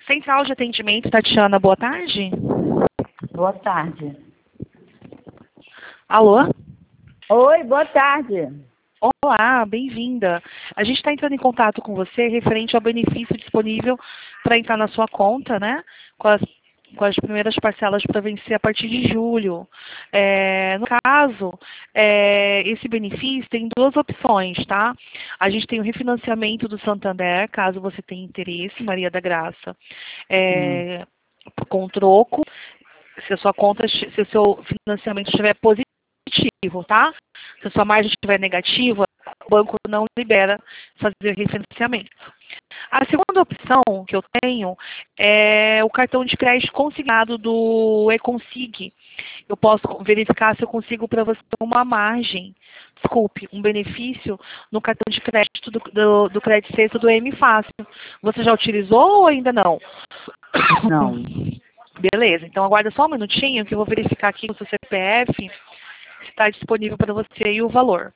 Central de atendimento, Tatiana, boa tarde. Boa tarde. Alô? Oi, boa tarde. Olá, bem-vinda. A gente está entrando em contato com você referente ao benefício disponível para entrar na sua conta, né? Com as primeiras parcelas para vencer a partir de julho. No caso, esse benefício tem duas opções, tá? A gente tem o refinanciamento do Santander, caso você tenha interesse, Maria da Graça, com troco, se a sua conta, se o seu financiamento estiver positivo, tá? Se a sua margem estiver negativa, o banco não libera fazer refinanciamento. A segunda opção que eu tenho é o cartão de crédito consignado do eConsig. Eu posso verificar se eu consigo para você uma margem, um benefício no cartão de crédito do Crédito Sexto do M Fácil. Você já utilizou ou ainda não? Não. Beleza, então aguarda só um minutinho que eu vou verificar aqui o seu CPF se está disponível para você e o valor.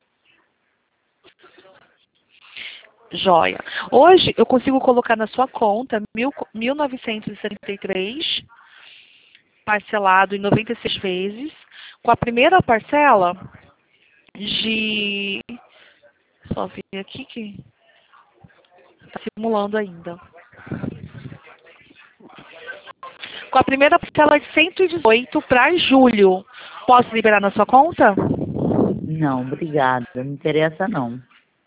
Joia. Hoje eu consigo colocar na sua conta 1.973, parcelado em 96 vezes, com a primeira parcela de... Só ver aqui que está simulando ainda. Com a primeira parcela de 118 para julho. Posso liberar na sua conta? Não, obrigada. Não interessa, não.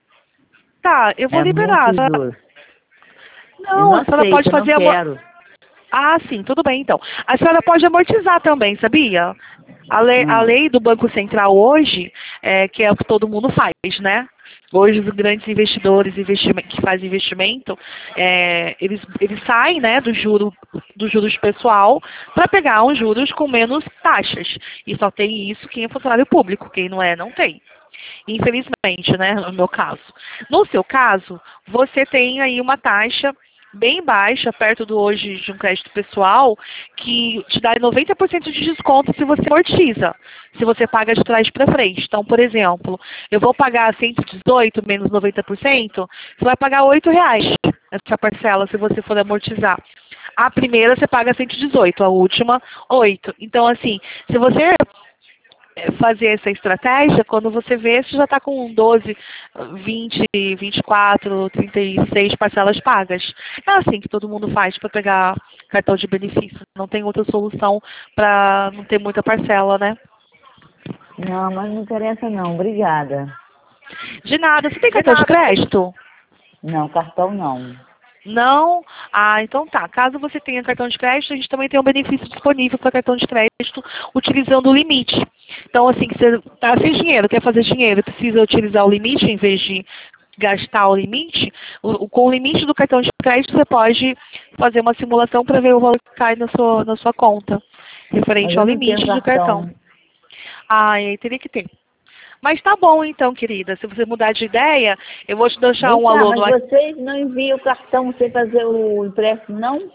Tá, eu vou É liberar. muito justo. Eu Não, não a senhora aceito, pode eu não fazer... quero. Ah, sim, tudo bem então. A senhora pode amortizar também, sabia? A lei do Banco Central hoje, que é o que todo mundo faz, né? Hoje os grandes investidores que fazem investimento, eles saem, né, dos juros pessoal para pegar uns juros com menos taxas. E só tem isso quem é funcionário público, quem não é, não tem. Infelizmente, né, no meu caso. No seu caso, você tem aí uma taxa bem baixa, perto do hoje de um crédito pessoal, que te dá 90% de desconto se você amortiza, se você paga de trás para frente. Então, por exemplo, eu vou pagar 118 menos 90%, você vai pagar R$ 8 essa parcela se você for amortizar. A primeira você paga 118, a última 8. Então, assim, se você fazer essa estratégia, quando você vê, você já está com 12, 20, 24, 36 parcelas pagas. É assim que todo mundo faz para pegar cartão de benefício. Não tem outra solução para não ter muita parcela, né? Não, mas não interessa, não. Obrigada. De nada. Você tem cartão de crédito? Não, cartão não. Não? Ah, então tá. Caso você tenha cartão de crédito, a gente também tem um benefício disponível para cartão de crédito utilizando o limite. Então, assim, você está sem dinheiro, quer fazer dinheiro, precisa utilizar o limite em vez de gastar o limite, com o limite do cartão de crédito você pode fazer uma simulação para ver o valor que cai na sua conta, Mas referente eu ao não tenho limite do cartão. cartão. Ah, aí teria que ter. Mas tá bom então, querida. Se você mudar de ideia, eu vou te deixar Vem um cá, alô mas no... vocês não enviam o cartão sem fazer o empréstimo, não?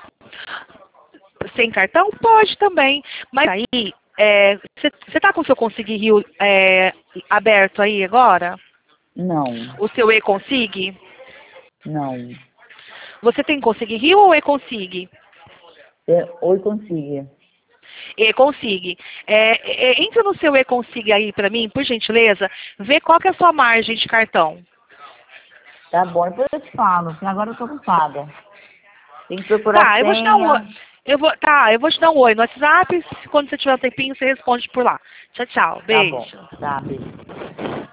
Sem cartão? Pode também. Mas aí, você tá com o seu Consig Rio aberto aí agora? Não, O seu e-Consig? não. Você tem Consig Rio ou e-Consig? Oi, consiga. E-Consig. Entra no seu e-Consig aí pra mim, por gentileza, vê qual que é a sua margem de cartão. Tá bom, depois eu te falo, porque agora eu tô ocupada. Tem que procurar Tá, eu vou te dar um oi. senha. Eu vou te dar um oi no WhatsApp. Quando você tiver um tempinho, você responde por lá. Tchau, tchau. Tá bom. Beijo. Tá, beijo.